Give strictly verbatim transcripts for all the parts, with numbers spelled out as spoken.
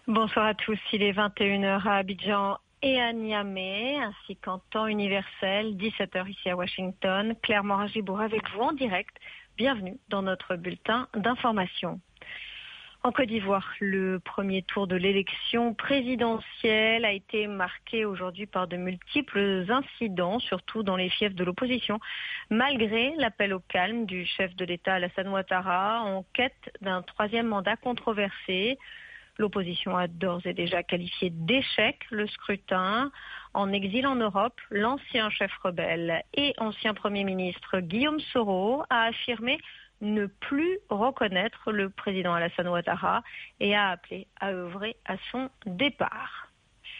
Bonsoir à tous, il est vingt et une heures à Abidjan et à Niamey, ainsi qu'en temps universel, dix-sept heures ici à Washington. Claire Morin-Gibour avec vous en direct. Bienvenue dans notre bulletin d'information. En Côte d'Ivoire, le premier tour de l'élection présidentielle a été marqué aujourd'hui par de multiples incidents, surtout dans les fiefs de l'opposition, malgré l'appel au calme du chef de l'État Alassane Ouattara en quête d'un troisième mandat controversé. L'opposition a d'ores et déjà qualifié d'échec le scrutin. En exil en Europe, l'ancien chef rebelle et ancien Premier ministre Guillaume Soro a affirmé ne plus reconnaître le président Alassane Ouattara et a appelé à œuvrer à son départ.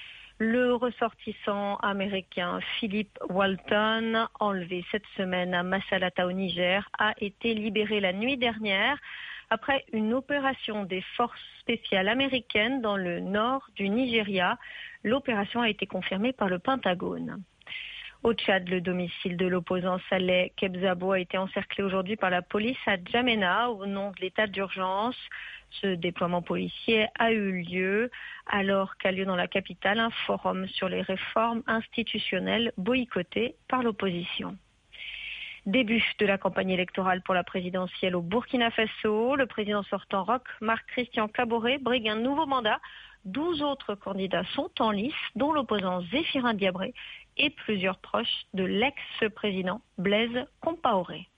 Le ressortissant américain Philip Walton, enlevé cette semaine à Massalata au Niger, a été libéré la nuit dernière après une opération des forces spéciales américaines dans le nord du Nigeria. L'opération a été confirmée par le Pentagone. Au Tchad, le domicile de l'opposant Saleh Kebzabo a été encerclé aujourd'hui par la police à Djamena au nom de l'état d'urgence. Ce déploiement policier a eu lieu alors qu'a lieu dans la capitale un forum sur les réformes institutionnelles boycotté par l'opposition. Début de la campagne électorale pour la présidentielle au Burkina Faso. Le président sortant Roch Marc Christian Kaboré brigue un nouveau mandat. douze autres candidats sont en lice, dont l'opposant Zéphirin Diabré et plusieurs proches de l'ex-président Blaise Compaoré.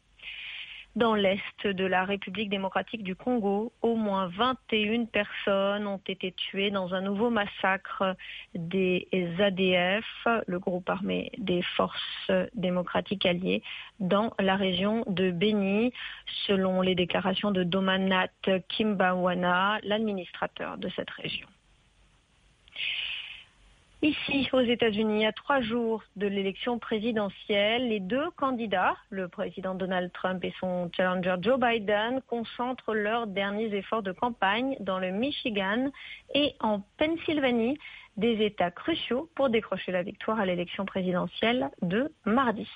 Dans l'est de la République démocratique du Congo, au moins vingt et une personnes ont été tuées dans un nouveau massacre des A D F, le groupe armé des forces démocratiques alliées, dans la région de Beni, selon les déclarations de Domanat Kimbawana, l'administrateur de cette région. Ici, aux États-Unis, à trois jours de l'élection présidentielle, les deux candidats, le président Donald Trump et son challenger Joe Biden, concentrent leurs derniers efforts de campagne dans le Michigan et en Pennsylvanie, des États cruciaux pour décrocher la victoire à l'élection présidentielle de mardi.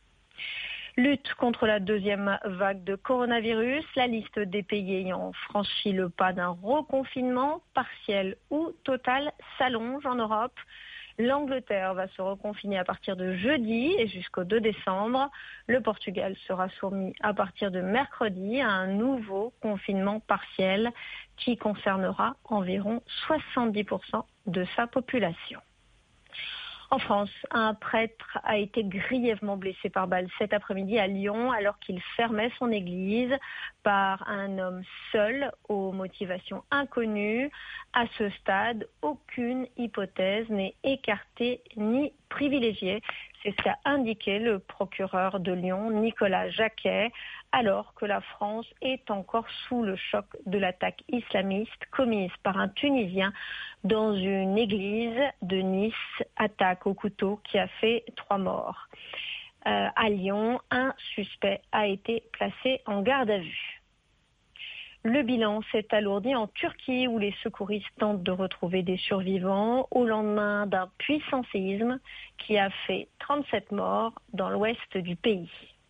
Lutte contre la deuxième vague de coronavirus, la liste des pays ayant franchi le pas d'un reconfinement partiel ou total s'allonge en Europe. L'Angleterre va se reconfiner à partir de jeudi et jusqu'au deux décembre. Le Portugal sera soumis à partir de mercredi à un nouveau confinement partiel qui concernera environ soixante-dix pour cent de sa population. En France, un prêtre a été grièvement blessé par balle cet après-midi à Lyon alors qu'il fermait son église par un homme seul aux motivations inconnues. À ce stade, aucune hypothèse n'est écartée ni privilégiée. C'est ce qu'a indiqué le procureur de Lyon, Nicolas Jacquet, alors que la France est encore sous le choc de l'attaque islamiste commise par un Tunisien dans une église de Nice, attaque au couteau qui a fait trois morts. Euh, à Lyon, un suspect a été placé en garde à vue. Le bilan s'est alourdi en Turquie où les secouristes tentent de retrouver des survivants au lendemain d'un puissant séisme qui a fait trente-sept morts dans l'ouest du pays.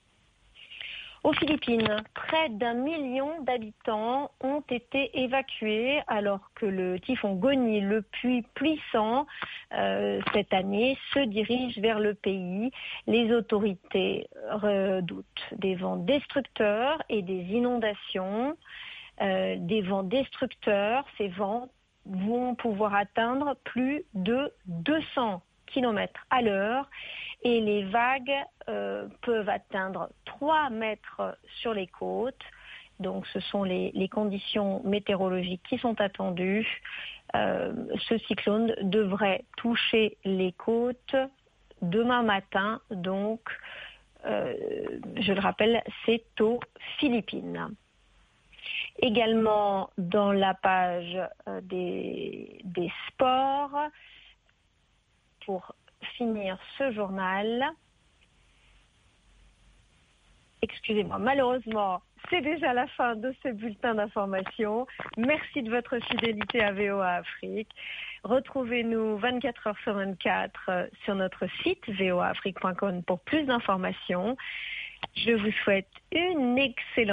Aux Philippines, près d'un million d'habitants ont été évacués alors que le typhon Goni, le plus puissant euh, cette année, se dirige vers le pays. Les autorités redoutent des vents destructeurs et des inondations. Euh, des vents destructeurs, ces vents vont pouvoir atteindre plus de deux cents kilomètres à l'heure et les vagues euh, peuvent atteindre trois mètres sur les côtes. Donc ce sont les, les conditions météorologiques qui sont attendues. Euh, ce cyclone devrait toucher les côtes demain matin, donc euh, je le rappelle, c'est aux Philippines. Également dans la page euh, des, des sports, pour finir ce journal, excusez-moi, malheureusement, c'est déjà la fin de ce bulletin d'information. Merci de votre fidélité à V O A Afrique. Retrouvez-nous vingt-quatre heures sur vingt-quatre sur notre site v o a afrique point com pour plus d'informations. Je vous souhaite une excellente